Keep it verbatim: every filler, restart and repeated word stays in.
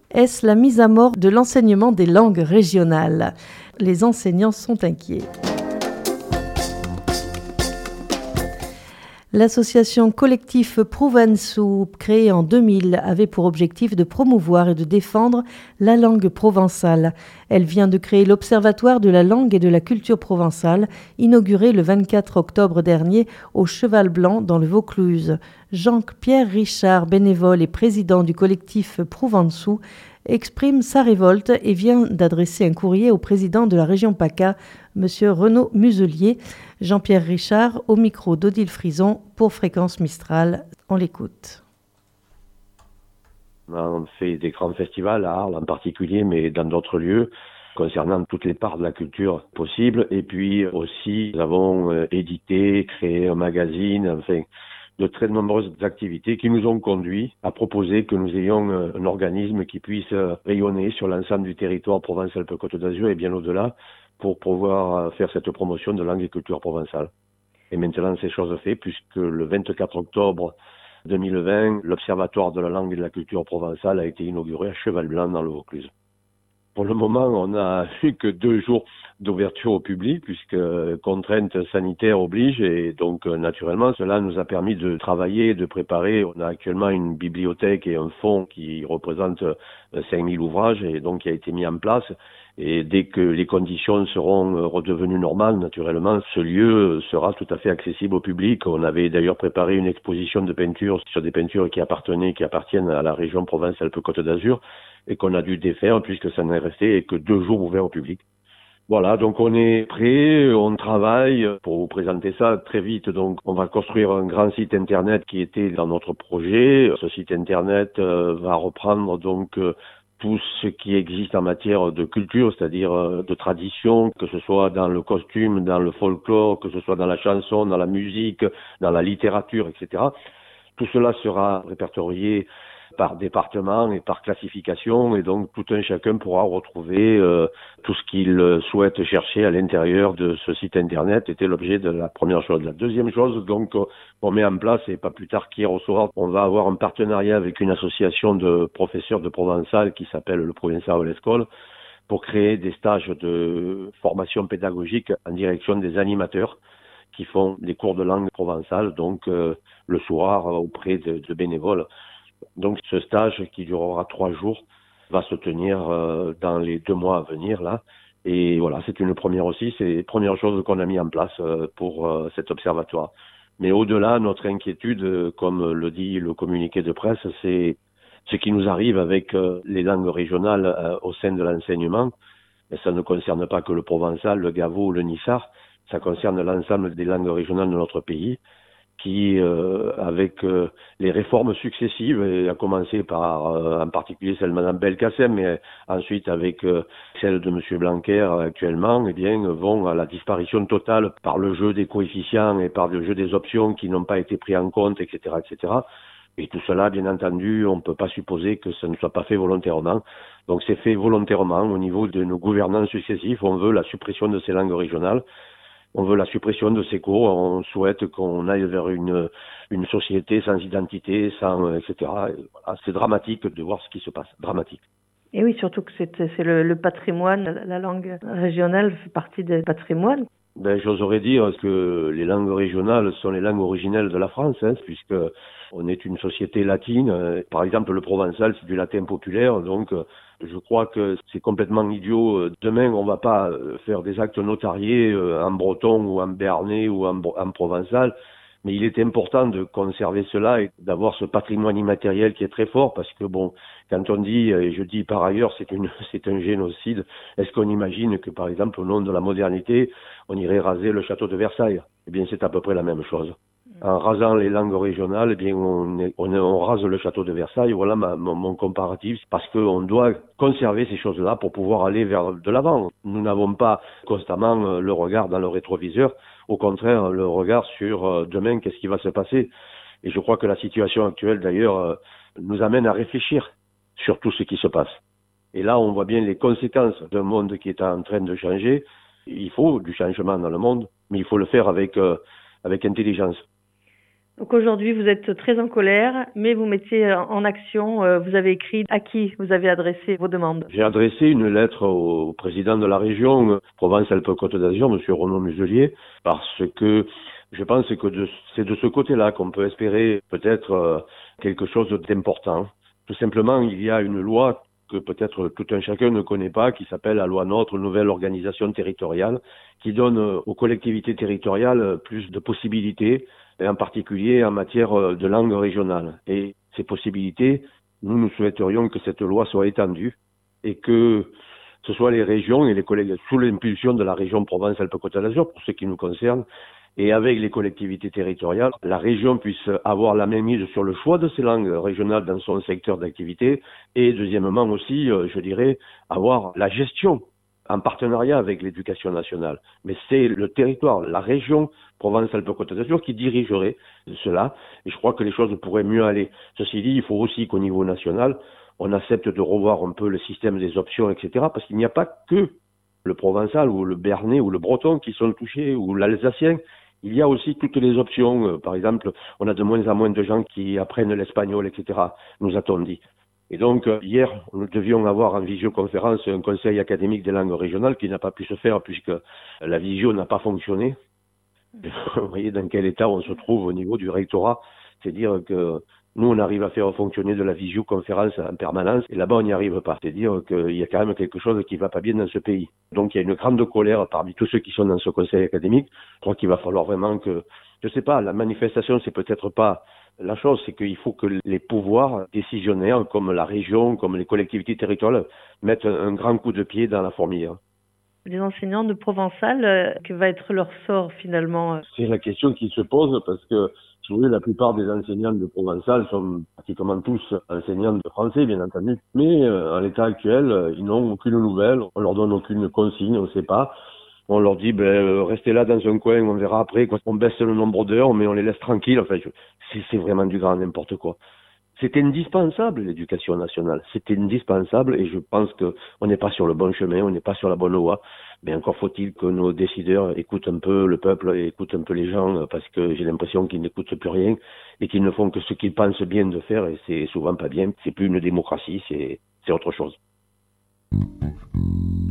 Est-ce la mise à mort de l'enseignement des langues régionales ? Les enseignants sont inquiets. L'association Collectif Provençaux, créée en deux mille, avait pour objectif de promouvoir et de défendre la langue provençale. Elle vient de créer l'Observatoire de la langue et de la culture provençale, inauguré le vingt-quatre octobre dernier au Cheval Blanc dans le Vaucluse. Jean-Pierre Richard, bénévole et président du collectif Provençaux, exprime sa révolte et vient d'adresser un courrier au président de la région PACA, M. Renaud Muselier. Jean-Pierre Richard, au micro d'Odile Frison pour Fréquence Mistral. On l'écoute. On fait des grands festivals à Arles en particulier, mais dans d'autres lieux, concernant toutes les parts de la culture possibles. Et puis aussi, nous avons euh, édité, créé un magazine, enfin, de très nombreuses activités qui nous ont conduits à proposer que nous ayons euh, un organisme qui puisse euh, rayonner sur l'ensemble du territoire Provence-Alpes-Côte d'Azur et bien au-delà, pour pouvoir faire cette promotion de langue et culture provençale. Et maintenant, c'est chose faite, puisque le vingt-quatre octobre deux mille vingt, l'Observatoire de la langue et de la culture provençale a été inauguré à Cheval Blanc dans le Vaucluse. Pour le moment, on n'a eu que deux jours d'ouverture au public, puisque contraintes sanitaires obligent, et donc naturellement, cela nous a permis de travailler, de préparer. On a actuellement une bibliothèque et un fonds qui représentent cinq mille ouvrages, et donc qui a été mis en place. Et dès que les conditions seront redevenues normales, naturellement, ce lieu sera tout à fait accessible au public. On avait d'ailleurs préparé une exposition de peinture sur des peintures qui appartenaient, qui appartiennent à la région Provence-Alpes-Côte d'Azur, et qu'on a dû défaire puisque ça n'est resté que deux jours ouverts au public. Voilà, donc on est prêt, on travaille pour vous présenter ça très vite. Donc on va construire un grand site internet qui était dans notre projet. Ce site internet euh, va reprendre donc euh, tout ce qui existe en matière de culture, c'est-à-dire euh, de tradition, que ce soit dans le costume, dans le folklore, que ce soit dans la chanson, dans la musique, dans la littérature, et cetera. Tout cela sera répertorié par département et par classification, et donc tout un chacun pourra retrouver euh, tout ce qu'il souhaite chercher à l'intérieur de ce site internet. C'était l'objet de la première chose. La deuxième chose, donc, on met en place, et pas plus tard qu'hier au soir, on va avoir un partenariat avec une association de professeurs de provençal qui s'appelle le Provençal L'école, pour créer des stages de formation pédagogique en direction des animateurs qui font des cours de langue provençale, donc euh, le soir auprès de, de bénévoles. Donc ce stage qui durera trois jours va se tenir euh, dans les deux mois à venir là. Et voilà, c'est une première aussi, c'est la première chose qu'on a mis en place euh, pour euh, cet observatoire. Mais au-delà, notre inquiétude, euh, comme le dit le communiqué de presse, c'est ce qui nous arrive avec euh, les langues régionales euh, au sein de l'enseignement. Et ça ne concerne pas que le provençal, le gavo ou le nissar, ça concerne l'ensemble des langues régionales de notre pays, qui, euh, avec euh, les réformes successives, et à commencer par, euh, en particulier celle de Mme Belkacem, mais ensuite avec euh, celle de M. Blanquer actuellement, eh bien, vont à la disparition totale par le jeu des coefficients et par le jeu des options qui n'ont pas été pris en compte, et cetera, et cetera. Et tout cela, bien entendu, on ne peut pas supposer que ça ne soit pas fait volontairement. Donc c'est fait volontairement au niveau de nos gouvernants successifs. On veut la suppression de ces langues régionales. On veut la suppression de ces cours, on souhaite qu'on aille vers une, une société sans identité, sans, et cetera. Et voilà, c'est dramatique de voir ce qui se passe, dramatique. Et oui, surtout que c'est, c'est le, le patrimoine, la langue régionale fait partie des patrimoines. Ben, j'oserais dire que les langues régionales sont les langues originelles de la France, hein, puisque on est une société latine. Par exemple, le provençal, c'est du latin populaire, donc je crois que c'est complètement idiot. Demain, on va pas faire des actes notariés en breton ou en béarnais ou en, en provençal, mais il est important de conserver cela et d'avoir ce patrimoine immatériel qui est très fort, parce que bon, quand on dit, et je dis par ailleurs, c'est une, c'est un génocide, est-ce qu'on imagine que par exemple, au nom de la modernité, on irait raser le château de Versailles? Eh bien, c'est à peu près la même chose. En rasant les langues régionales, eh bien, on, est, on, est, on rase le château de Versailles. Voilà ma, mon, mon comparatif, parce qu'on doit conserver ces choses-là pour pouvoir aller vers de l'avant. Nous n'avons pas constamment le regard dans le rétroviseur, au contraire, le regard sur euh, demain, qu'est-ce qui va se passer. Et je crois que la situation actuelle, d'ailleurs, euh, nous amène à réfléchir sur tout ce qui se passe. Et là, on voit bien les conséquences d'un monde qui est en train de changer. Il faut du changement dans le monde, mais il faut le faire avec, euh, avec intelligence. Donc aujourd'hui, vous êtes très en colère, mais vous mettiez en action. euh, Vous avez écrit à qui vous avez adressé vos demandes. J'ai adressé une lettre au président de la région euh, Provence-Alpes-Côte d'Azur, M. Renaud Muselier, parce que je pense que de- c'est de ce côté-là qu'on peut espérer peut-être euh, quelque chose d'important. Tout simplement, il y a une loi que peut-être tout un chacun ne connaît pas, qui s'appelle la loi NOTRe, Nouvelle Organisation Territoriale, qui donne euh, aux collectivités territoriales euh, plus de possibilités, et en particulier en matière euh, de langue régionale. Et ces possibilités, nous, nous souhaiterions que cette loi soit étendue et que ce soit les régions et les collègues, sous l'impulsion de la région Provence-Alpes-Côte d'Azur, pour ce qui nous concerne, et avec les collectivités territoriales, la région puisse avoir la mainmise sur le choix de ces langues régionales dans son secteur d'activité, et deuxièmement aussi, euh, je dirais, avoir la gestion en partenariat avec l'éducation nationale. Mais c'est le territoire, la région Provence-Alpes-Côte d'Azur qui dirigerait cela, et je crois que les choses pourraient mieux aller. Ceci dit, il faut aussi qu'au niveau national, on accepte de revoir un peu le système des options, et cetera, parce qu'il n'y a pas que le provençal ou le béarnais ou le breton qui sont touchés, ou l'alsacien. Il y a aussi toutes les options. Par exemple, on a de moins en moins de gens qui apprennent l'espagnol, et cetera, nous a-t-on dit. Et donc, hier, nous devions avoir en visioconférence un conseil académique des langues régionales qui n'a pas pu se faire puisque la visio n'a pas fonctionné. Vous voyez dans quel état on se trouve au niveau du rectorat. C'est-à-dire que nous, on arrive à faire fonctionner de la visioconférence en permanence, et là-bas, on n'y arrive pas. C'est-à-dire qu'il y a quand même quelque chose qui ne va pas bien dans ce pays. Donc, il y a une grande colère parmi tous ceux qui sont dans ce conseil académique. Je crois qu'il va falloir vraiment que, je ne sais pas, la manifestation, c'est peut-être pas la chose, c'est qu'il faut que les pouvoirs décisionnaires, comme la région, comme les collectivités territoriales, mettent un grand coup de pied dans la fourmilière. Les enseignants de provençal, euh, que va être leur sort finalement euh C'est la question qui se pose parce que, si vous voulez, la plupart des enseignants de provençal sont pratiquement tous enseignants de français, bien entendu. Mais euh, en l'état actuel, euh, ils n'ont aucune nouvelle, on leur donne aucune consigne, on ne sait pas. On leur dit, ben, euh, restez là dans un coin, on verra après. Quoi. On baisse le nombre d'heures, mais on les laisse tranquilles. Enfin, je- c'est, c'est vraiment du grand n'importe quoi. C'est indispensable, l'éducation nationale. C'est indispensable et je pense qu'on n'est pas sur le bon chemin, on n'est pas sur la bonne voie. Mais encore faut-il que nos décideurs écoutent un peu le peuple, écoutent un peu les gens, parce que j'ai l'impression qu'ils n'écoutent plus rien et qu'ils ne font que ce qu'ils pensent bien de faire, et c'est souvent pas bien. C'est plus une démocratie, c'est, c'est autre chose.